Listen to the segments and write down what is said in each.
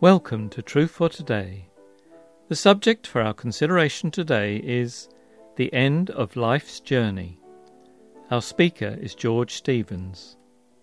Welcome to Truth for Today. The subject for our consideration today is the end of life's journey. Our speaker is George Stevens.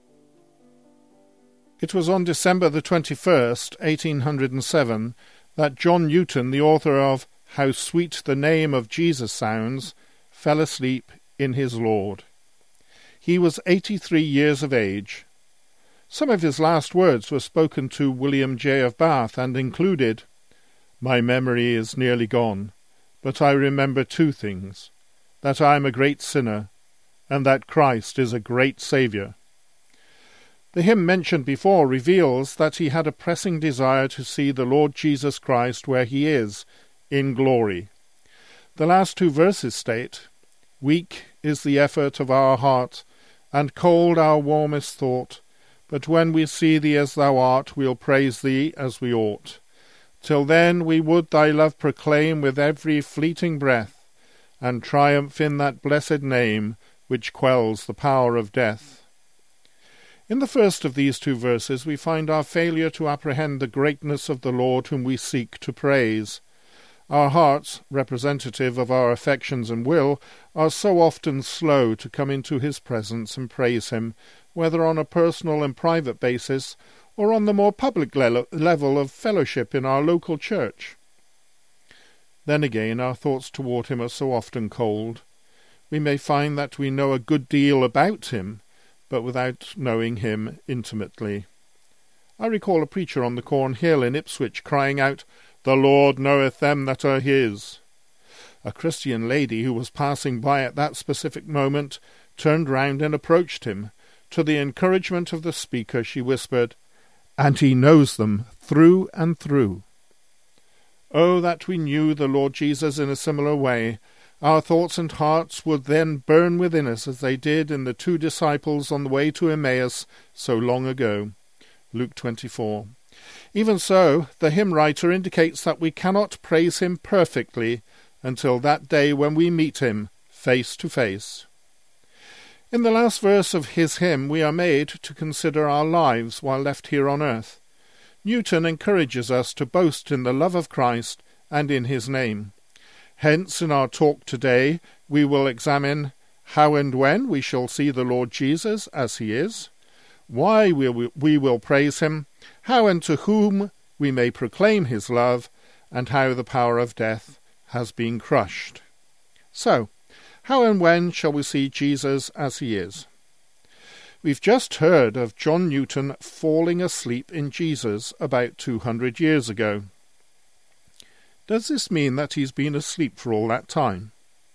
It was on December the 21st, 1807, that John Newton, the author of How Sweet the Name of Jesus Sounds, fell asleep in his Lord. He was 83 years of age. Some of his last words were spoken to William J. of Bath and included, "My memory is nearly gone, but I remember two things, that I am a great sinner, and that Christ is a great Saviour." The hymn mentioned before reveals that he had a pressing desire to see the Lord Jesus Christ where he is, in glory. The last two verses state, "Weak is the effort of our heart, and cold our warmest thought, but when we see thee as thou art, we'll praise thee as we ought. Till then we would thy love proclaim with every fleeting breath, and triumph in that blessed name which quells the power of death." In the first of these two verses we find our failure to apprehend the greatness of the Lord whom we seek to praise. Our hearts, representative of our affections and will, are so often slow to come into his presence and praise him, whether on a personal and private basis or on the more public level of fellowship in our local church. Then again, our thoughts toward him are so often cold. We may find that we know a good deal about him, but without knowing him intimately. I recall a preacher on the Cornhill in Ipswich crying out, "The Lord knoweth them that are his." A Christian lady who was passing by at that specific moment turned round and approached him. To the encouragement of the speaker she whispered, "And he knows them through and through." Oh, that we knew the Lord Jesus in a similar way! Our thoughts and hearts would then burn within us as they did in the two disciples on the way to Emmaus so long ago. Luke 24. Even so, the hymn writer indicates that we cannot praise him perfectly until that day when we meet him face to face. In the last verse of his hymn we are made to consider our lives while left here on earth. Newton encourages us to boast in the love of Christ and in his name. Hence, in our talk today, we will examine how and when we shall see the Lord Jesus as he is, why we will praise him, how and to whom we may proclaim his love, and how the power of death has been crushed. So, how and when shall we see Jesus as he is? We've just heard of John Newton falling asleep in Jesus about 200 years ago. Does this mean that he's been asleep for all that time?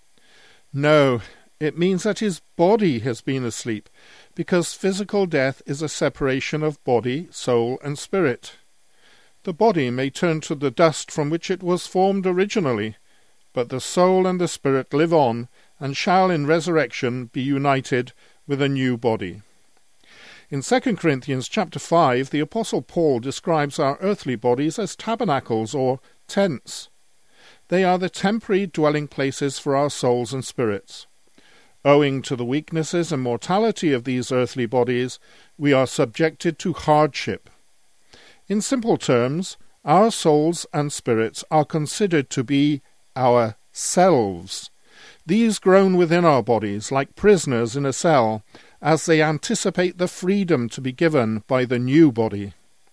No, it means that his body has been asleep, because physical death is a separation of body, soul, and spirit. The body may turn to the dust from which it was formed originally, but the soul and the spirit live on, and shall in resurrection be united with a new body. In 2 Corinthians chapter 5, the Apostle Paul describes our earthly bodies as tabernacles or tents. They are the temporary dwelling places for our souls and spirits. Owing to the weaknesses and mortality of these earthly bodies, we are subjected to hardship. In simple terms, our souls and spirits are considered to be our selves. These groan within our bodies like prisoners in a cell, as they anticipate the freedom to be given by the new body.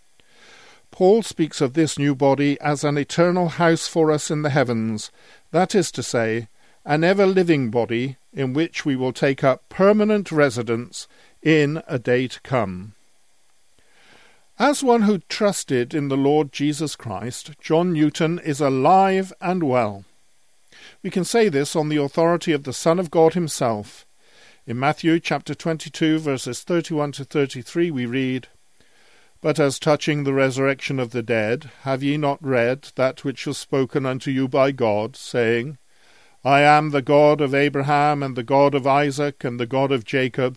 Paul speaks of this new body as an eternal house for us in the heavens, that is to say, an ever-living body in which we will take up permanent residence in a day to come. As one who trusted in the Lord Jesus Christ, John Newton is alive and well. We can say this on the authority of the Son of God himself. In Matthew chapter 22, verses 31 to 33, we read, "But as touching the resurrection of the dead, have ye not read that which was spoken unto you by God, saying, I am the God of Abraham, and the God of Isaac, and the God of Jacob?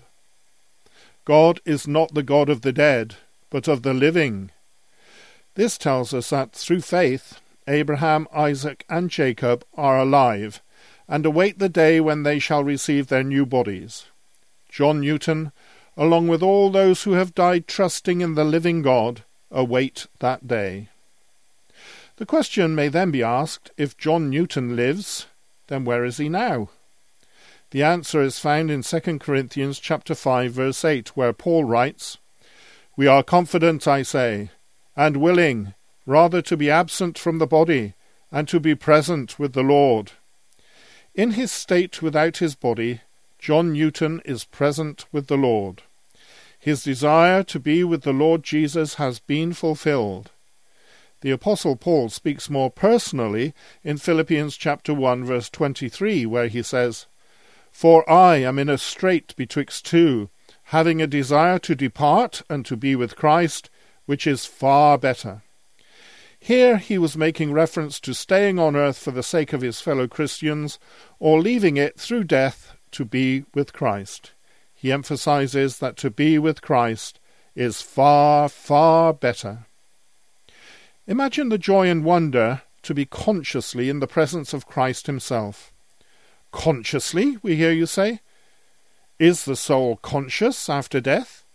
God is not the God of the dead, but of the living." This tells us that through faith, Abraham, Isaac, and Jacob are alive, and await the day when they shall receive their new bodies. John Newton, along with all those who have died trusting in the living God, await that day. The question may then be asked, if John Newton lives, then where is he now? The answer is found in 2 Corinthians chapter 5, verse 8, where Paul writes, "We are confident, I say, and willing, rather to be absent from the body, and to be present with the Lord." In his state without his body, John Newton is present with the Lord. His desire to be with the Lord Jesus has been fulfilled. The Apostle Paul speaks more personally in Philippians chapter 1, verse 23, where he says, "For I am in a strait betwixt two, having a desire to depart and to be with Christ, which is far better." Here he was making reference to staying on earth for the sake of his fellow Christians, or leaving it through death to be with Christ. He emphasizes that to be with Christ is far, far better. Imagine the joy and wonder to be consciously in the presence of Christ himself. Consciously, we hear you say? Is the soul conscious after death?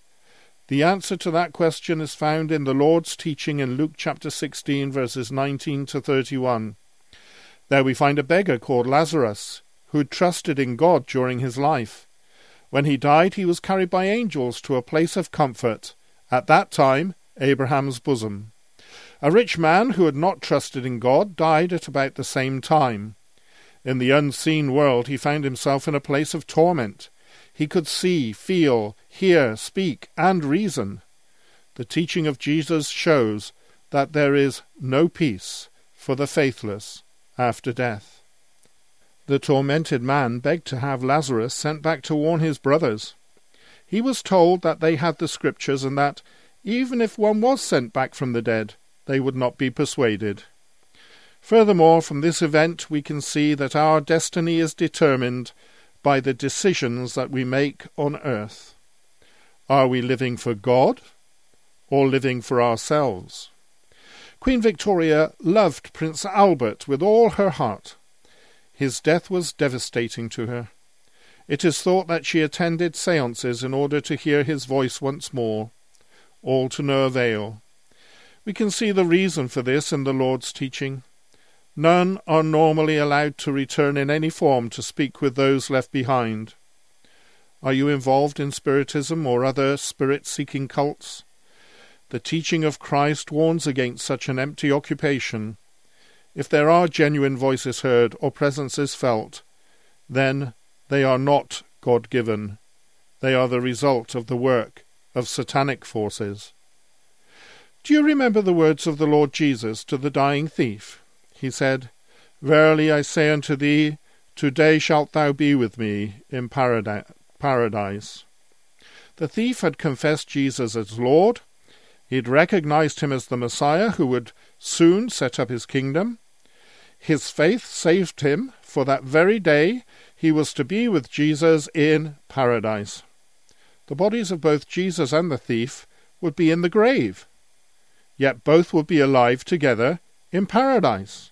The answer to that question is found in the Lord's teaching in Luke chapter 16, verses 19 to 31. There we find a beggar called Lazarus, who had trusted in God during his life. When he died, he was carried by angels to a place of comfort, at that time Abraham's bosom. A rich man who had not trusted in God died at about the same time. In the unseen world he found himself in a place of torment. He could see, feel, hear, speak, and reason. The teaching of Jesus shows that there is no peace for the faithless after death. The tormented man begged to have Lazarus sent back to warn his brothers. He was told that they had the Scriptures and that, even if one was sent back from the dead, they would not be persuaded. Furthermore, from this event we can see that our destiny is determined by the decisions that we make on earth. Are we living for God or living for ourselves? Queen Victoria loved Prince Albert with all her heart. His death was devastating to her. It is thought that she attended séances in order to hear his voice once more, all to no avail. We can see the reason for this in the Lord's teaching. None are normally allowed to return in any form to speak with those left behind. Are you involved in Spiritism or other spirit-seeking cults? The teaching of Christ warns against such an empty occupation. If there are genuine voices heard or presences felt, then they are not God-given. They are the result of the work of satanic forces. Do you remember the words of the Lord Jesus to the dying thief? He said, "Verily I say unto thee, today shalt thou be with me in paradise." The thief had confessed Jesus as Lord. He had recognized him as the Messiah who would soon set up his kingdom. His faith saved him, for that very day he was to be with Jesus in paradise. The bodies of both Jesus and the thief would be in the grave, yet both would be alive together in paradise.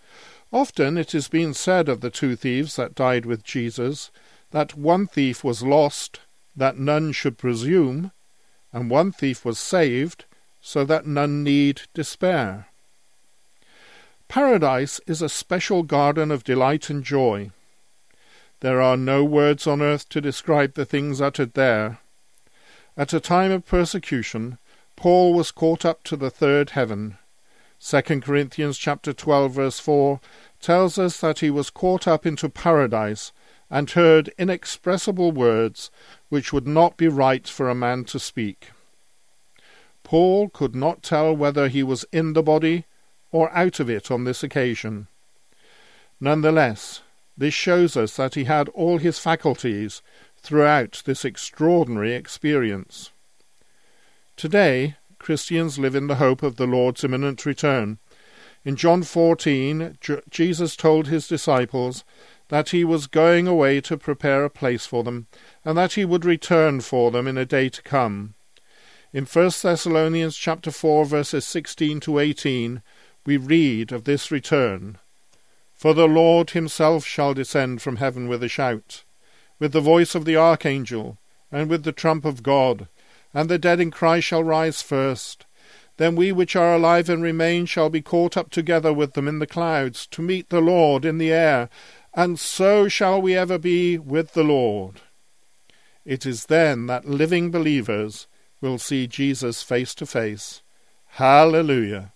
Often it has been said of the two thieves that died with Jesus that one thief was lost, that none should presume, and one thief was saved, so that none need despair. Paradise is a special garden of delight and joy. There are no words on earth to describe the things uttered there. At a time of persecution, Paul was caught up to the third heaven. 2 Corinthians chapter 12, verse 4 tells us that he was caught up into paradise and heard inexpressible words which would not be right for a man to speak. Paul could not tell whether he was in the body or out of it on this occasion. Nonetheless, this shows us that he had all his faculties throughout this extraordinary experience. Today, Christians live in the hope of the Lord's imminent return. In John 14, Jesus told his disciples that he was going away to prepare a place for them, and that he would return for them in a day to come. In 1 Thessalonians chapter 4, verses 16 to 18, we read of this return. "For the Lord himself shall descend from heaven with a shout, with the voice of the archangel, and with the trump of God, and the dead in Christ shall rise first. Then we which are alive and remain shall be caught up together with them in the clouds, to meet the Lord in the air, and so shall we ever be with the Lord. It is then that living believers will see Jesus face to face. Hallelujah!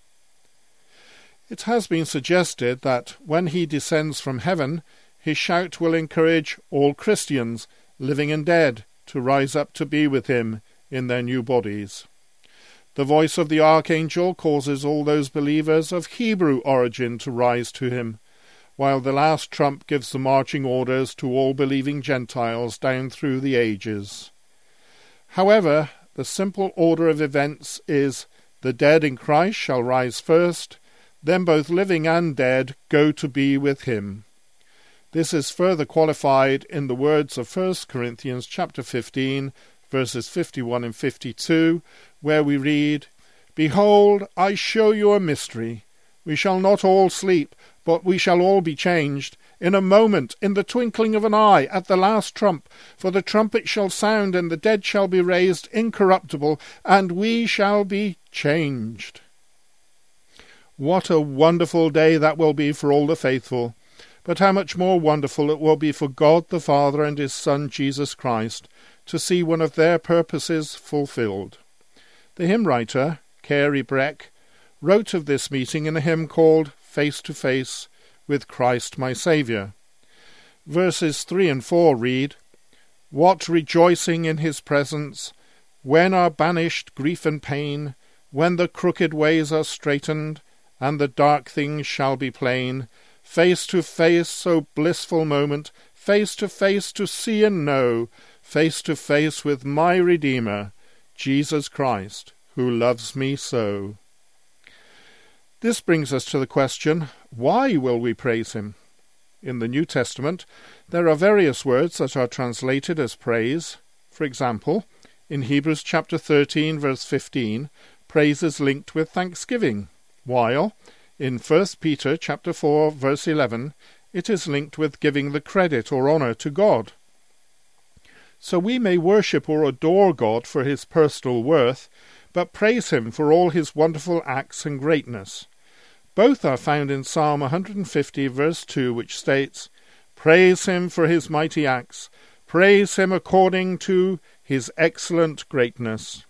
It has been suggested that when he descends from heaven, his shout will encourage all Christians, living and dead, to rise up to be with him in their new bodies. The voice of the archangel causes all those believers of Hebrew origin to rise to him, while the last trump gives the marching orders to all believing Gentiles down through the ages. However, the simple order of events is the dead in Christ shall rise first, then both living and dead go to be with him. This is further qualified in the words of 1 Corinthians chapter 15, verses 51 and 52, where we read, "Behold, I show you a mystery. We shall not all sleep, but we shall all be changed, in a moment, in the twinkling of an eye, at the last trump. For the trumpet shall sound, and the dead shall be raised incorruptible, and we shall be changed." What a wonderful day that will be for all the faithful! But how much more wonderful it will be for God the Father and his Son Jesus Christ to see one of their purposes fulfilled. The hymn writer, Carey Breck, wrote of this meeting in a hymn called Face to Face with Christ my Saviour. Verses 3 and 4 read, "What rejoicing in his presence, when are banished grief and pain, when the crooked ways are straightened, and the dark things shall be plain. Face to face, O blissful moment, face to see and know, face to face with my Redeemer, Jesus Christ, who loves me so." This brings us to the question, why will we praise him? In the New Testament, there are various words that are translated as praise. For example, in Hebrews chapter 13, verse 15, praise is linked with thanksgiving, while in 1 Peter chapter 4, verse 11, it is linked with giving the credit or honour to God. So we may worship or adore God for his personal worth, but praise him for all his wonderful acts and greatness. Both are found in Psalm 150, verse 2, which states, "Praise him for his mighty acts, praise him according to his excellent greatness."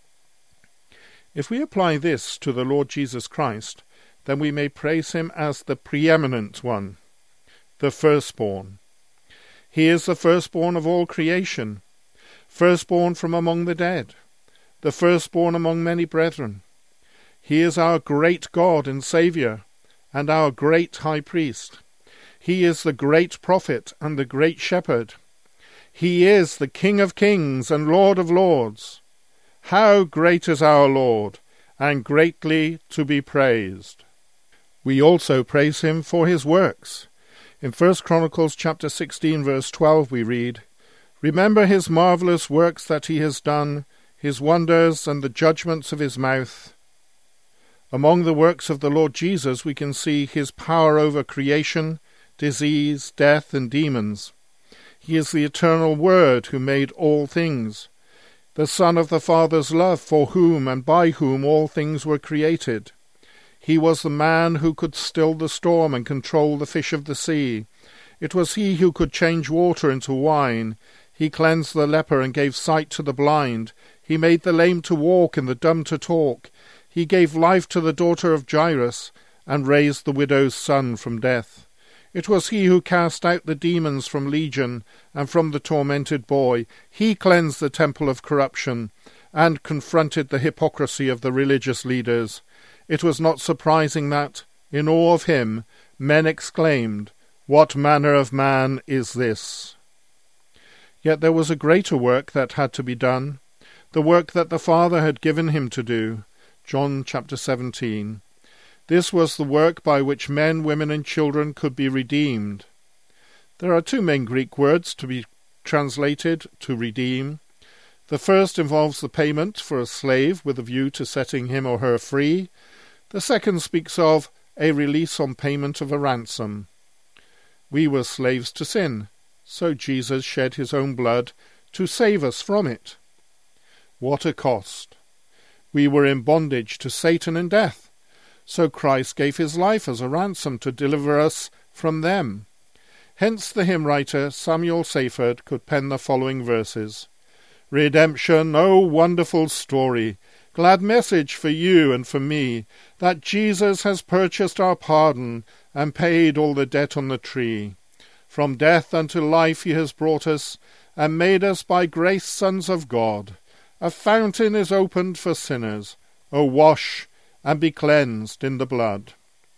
If we apply this to the Lord Jesus Christ, then we may praise him as the preeminent one, the firstborn. He is the firstborn of all creation, firstborn from among the dead, the firstborn among many brethren. He is our great God and Saviour, and our great high priest. He is the great prophet and the great shepherd. He is the King of kings and Lord of lords. How great is our Lord, and greatly to be praised. We also praise him for his works. In 1 Chronicles chapter 16, verse 12 we read, "Remember his marvellous works that he has done, his wonders and the judgments of his mouth." Among the works of the Lord Jesus we can see his power over creation, disease, death, and demons. He is the eternal Word who made all things, the Son of the Father's love, for whom and by whom all things were created. He was the man who could still the storm and control the fish of the sea. It was he who could change water into wine. He cleansed the leper and gave sight to the blind. He made the lame to walk and the dumb to talk. He gave life to the daughter of Jairus and raised the widow's son from death. It was he who cast out the demons from Legion and from the tormented boy. He cleansed the temple of corruption and confronted the hypocrisy of the religious leaders. It was not surprising that, in awe of him, men exclaimed, "What manner of man is this?" Yet there was a greater work that had to be done, the work that the Father had given him to do. John chapter 17. This was the work by which men, women, and children could be redeemed. There are two main Greek words to be translated to redeem. The first involves the payment for a slave with a view to setting him or her free. The second speaks of a release on payment of a ransom. We were slaves to sin, so Jesus shed his own blood to save us from it. What a cost! We were in bondage to Satan and death, so Christ gave his life as a ransom to deliver us from them. Hence the hymn writer Samuel Seyfert could pen the following verses. Redemption, oh wonderful story, glad message for you and for me, that Jesus has purchased our pardon and paid all the debt on the tree. From death unto life he has brought us, and made us by grace sons of God. A fountain is opened for sinners. O wash and be cleansed in the blood.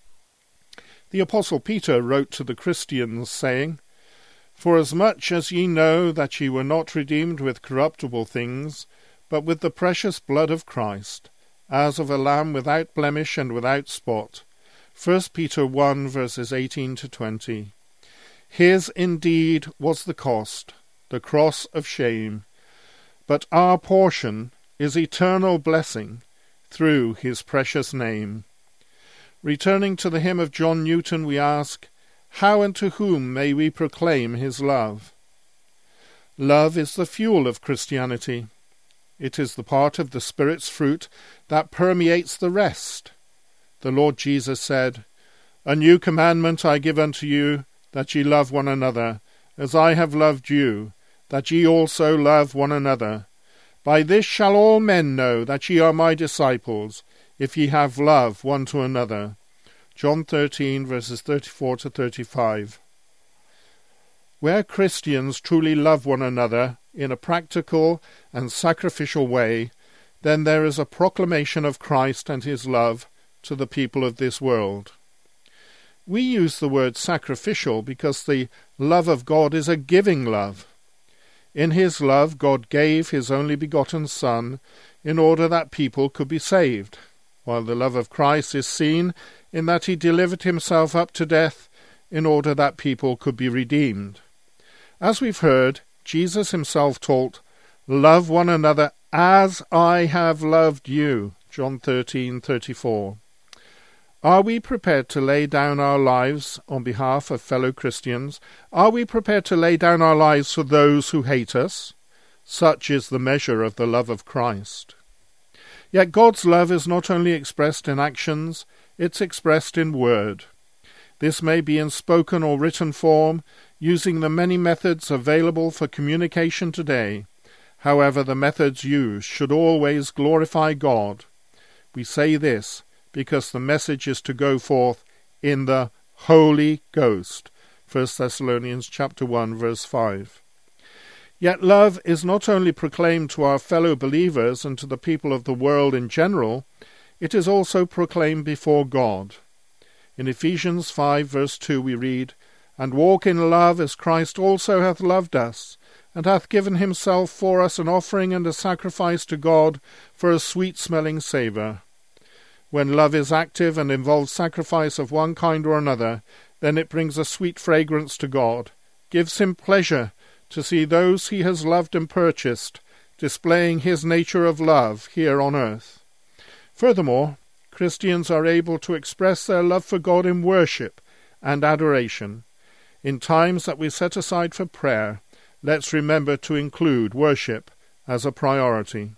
The Apostle Peter wrote to the Christians, saying, Forasmuch as ye know that ye were not redeemed with corruptible things, but with the precious blood of Christ, as of a lamb without blemish and without spot. 1 Peter 1, verses 18 to 20. His indeed was the cost, the cross of shame, but our portion is eternal blessing through his precious name. Returning to the hymn of John Newton, we ask, how and to whom may we proclaim his love? Love is the fuel of Christianity. It is the part of the Spirit's fruit that permeates the rest. The Lord Jesus said, A new commandment I give unto you, that ye love one another, as I have loved you, that ye also love one another. By this shall all men know that ye are my disciples, if ye have love one to another. John 13, verses 34 to 35. Where Christians truly love one another in a practical and sacrificial way, then there is a proclamation of Christ and his love to the people of this world. We use the word sacrificial because the love of God is a giving love. In his love, God gave his only begotten Son in order that people could be saved, while the love of Christ is seen in that he delivered himself up to death in order that people could be redeemed. As we've heard, Jesus himself taught, Love one another as I have loved you, John 13:34. Are we prepared to lay down our lives on behalf of fellow Christians? Are we prepared to lay down our lives for those who hate us? Such is the measure of the love of Christ. Yet God's love is not only expressed in actions, it's expressed in word. This may be in spoken or written form, using the many methods available for communication today. However, the methods used should always glorify God. We say this because the message is to go forth in the Holy Ghost. 1 Thessalonians chapter 1, verse 5. Yet love is not only proclaimed to our fellow believers and to the people of the world in general, it is also proclaimed before God. In Ephesians 5, verse 2 we read, And walk in love as Christ also hath loved us, and hath given himself for us an offering and a sacrifice to God for a sweet-smelling savour. When love is active and involves sacrifice of one kind or another, then it brings a sweet fragrance to God, gives him pleasure to see those he has loved and purchased, displaying his nature of love here on earth. Furthermore, Christians are able to express their love for God in worship and adoration. In times that we set aside for prayer, let's remember to include worship as a priority.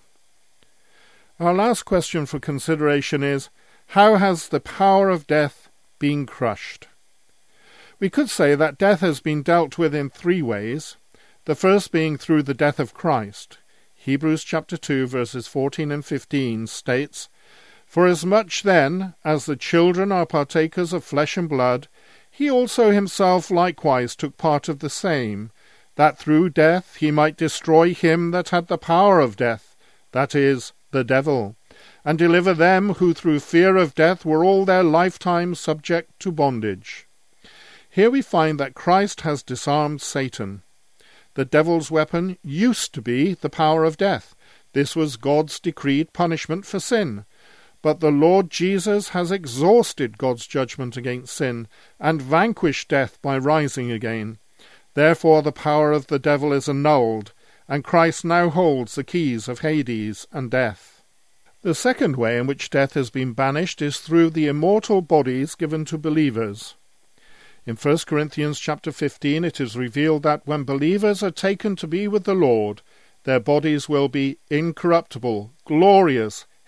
Our last question for consideration is, how has the power of death been crushed? We could say that death has been dealt with in three ways, the first being through the death of Christ. Hebrews chapter 2, verses 14 and 15 states, Forasmuch then as the children are partakers of flesh and blood, he also himself likewise took part of the same, that through death he might destroy him that had the power of death, that is, the devil, and deliver them who through fear of death were all their lifetime subject to bondage. Here we find that Christ has disarmed Satan. The devil's weapon used to be the power of death. This was God's decreed punishment for sin. But the Lord Jesus has exhausted God's judgment against sin and vanquished death by rising again. Therefore the power of the devil is annulled, and Christ now holds the keys of Hades and death. The second way in which death has been banished is through the immortal bodies given to believers. In 1 Corinthians chapter 15 it is revealed that when believers are taken to be with the Lord, their bodies will be incorruptible, glorious,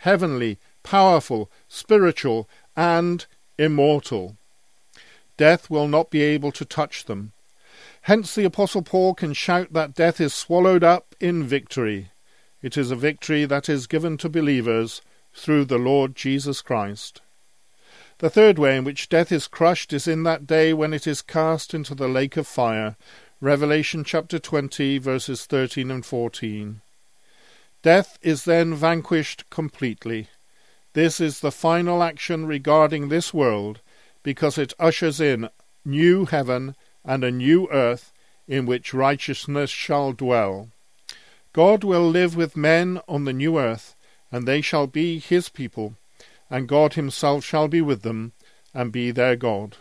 heavenly, powerful, spiritual, and immortal. Death will not be able to touch them. Hence the Apostle Paul can shout that death is swallowed up in victory. It is a victory that is given to believers through the Lord Jesus Christ. The third way in which death is crushed is in that day when it is cast into the lake of fire. Revelation chapter 20, verses 13 and 14. Death is then vanquished completely. This is the final action regarding this world, because it ushers in new heaven and a new earth in which righteousness shall dwell. God will live with men on the new earth, and they shall be his people, and God himself shall be with them, and be their God.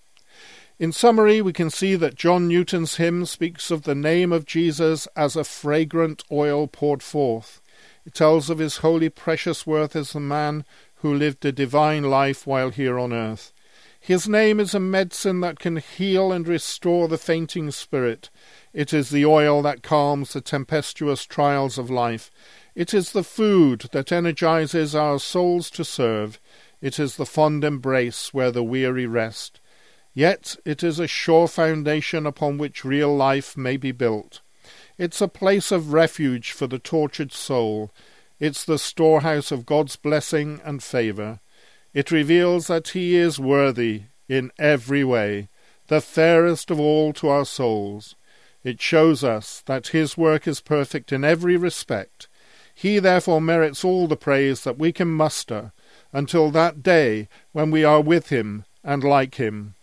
In summary, we can see that John Newton's hymn speaks of the name of Jesus as a fragrant oil poured forth. It tells of his holy precious worth as a man who lived a divine life while here on earth. His name is a medicine that can heal and restore the fainting spirit. It is the oil that calms the tempestuous trials of life. It is the food that energizes our souls to serve. It is the fond embrace where the weary rest. Yet it is a sure foundation upon which real life may be built. It's a place of refuge for the tortured soul. It's the storehouse of God's blessing and favor. It reveals that he is worthy in every way, the fairest of all to our souls. It shows us that his work is perfect in every respect. He therefore merits all the praise that we can muster until that day when we are with him and like him.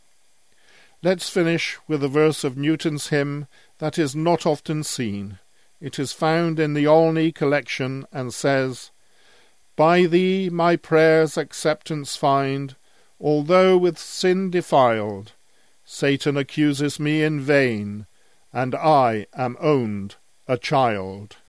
Let's finish with a verse of Newton's hymn that is not often seen. It is found in the Olney collection and says, "By thee my prayers acceptance find, although with sin defiled. Satan accuses me in vain, and I am owned a child."